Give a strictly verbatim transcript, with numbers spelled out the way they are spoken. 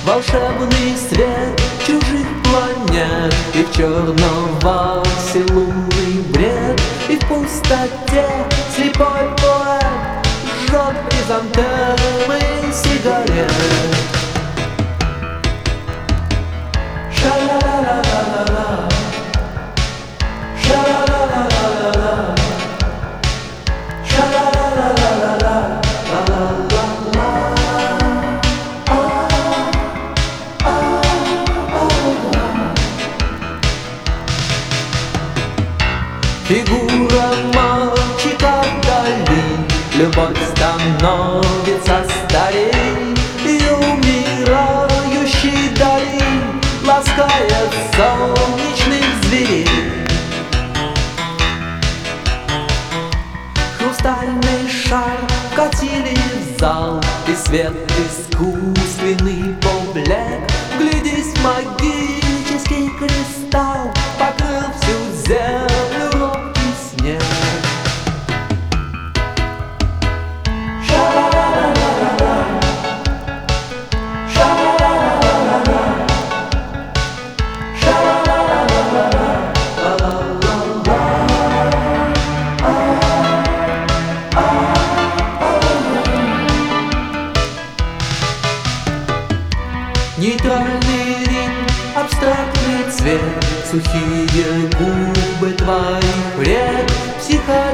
волшебный свет чужих планет, и в черном ваксе лунный бред, и в пустоте слепой поэт жжет хризантемы сигарет. Ша-ла-ла-ла-ла-ла, ша-ла-ла-ла-ла-ла, ша-ла-ла-ла-ла-ла, ла-ла-ла-ла. Фигура мальчика вдали, любовь становится старей, и умирающий дали ласкает солнечных зверей. Хрустальный шар катили в зал, и свет искусственный поблек. Глядись, магический кристалл покрыл всю землю робкий снег. Ша-ла-ла-ла-ла-ла, ша-ла-ла-ла-ла-ла, ша-ла-ла-ла-ла-ла, ла-ла-ла-ла. Нейтральный ринг, абстрактный цвет, сухие губы твоих рек, психо